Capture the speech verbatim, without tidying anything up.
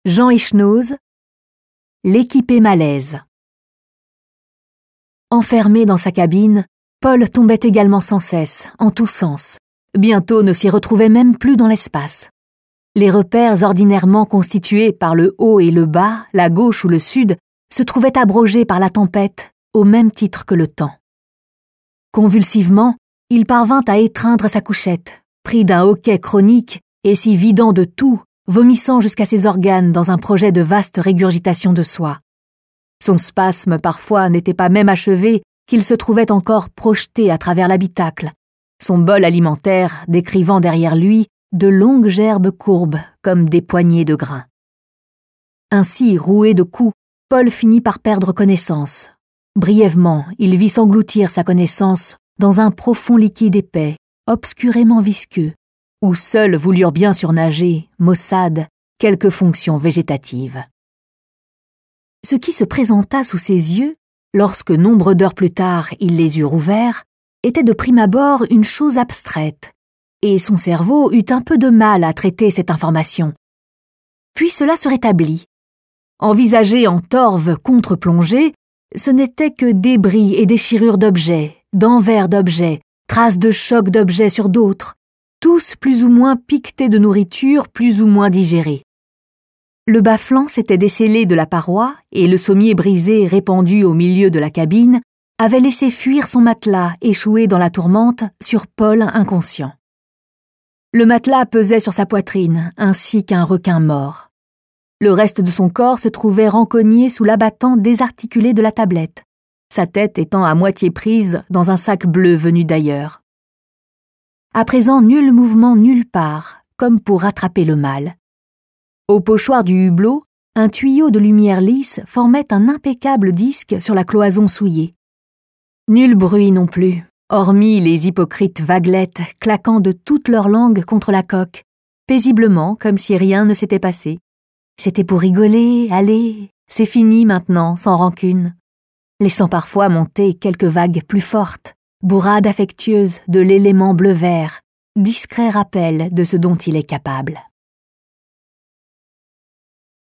Jean Echenoz, l'équipé malaise. Enfermé dans sa cabine, Paul tombait également sans cesse, en tous sens. Bientôt ne s'y retrouvait même plus dans l'espace. Les repères ordinairement constitués par le haut et le bas, la gauche ou le sud, se trouvaient abrogés par la tempête, au même titre que le temps. Convulsivement, il parvint à étreindre sa couchette, pris d'un hoquet chronique et s'y vidant de tout, vomissant jusqu'à ses organes dans un projet de vaste régurgitation de soi. Son spasme, parfois, n'était pas même achevé qu'il se trouvait encore projeté à travers l'habitacle, son bol alimentaire décrivant derrière lui de longues gerbes courbes comme des poignées de grains. Ainsi, roué de coups, Paul finit par perdre connaissance. Brièvement, il vit s'engloutir sa connaissance dans un profond liquide épais, obscurément visqueux, où seuls voulurent bien surnager, maussades, quelques fonctions végétatives. Ce qui se présenta sous ses yeux, lorsque nombre d'heures plus tard il les eut rouverts, était de prime abord une chose abstraite, et son cerveau eut un peu de mal à traiter cette information. Puis cela se rétablit. Envisagé en torve contre-plongée, ce n'était que débris et déchirures d'objets, d'envers d'objets, traces de chocs d'objets sur d'autres, tous plus ou moins piquetés de nourriture plus ou moins digérée. Le bas-flanc s'était descellé de la paroi et le sommier brisé répandu au milieu de la cabine avait laissé fuir son matelas échoué dans la tourmente sur Paul inconscient. Le matelas pesait sur sa poitrine, ainsi qu'un requin mort. Le reste de son corps se trouvait rencogné sous l'abattant désarticulé de la tablette, sa tête étant à moitié prise dans un sac bleu venu d'ailleurs. À présent, nul mouvement nulle part, comme pour rattraper le mal. Au pochoir du hublot, un tuyau de lumière lisse formait un impeccable disque sur la cloison souillée. Nul bruit non plus, hormis les hypocrites vaguelettes claquant de toute leur langue contre la coque, paisiblement comme si rien ne s'était passé. C'était pour rigoler, allez, c'est fini maintenant, sans rancune, laissant parfois monter quelques vagues plus fortes, bourrades affectueuses de l'élément bleu-vert, discret rappel de ce dont il est capable.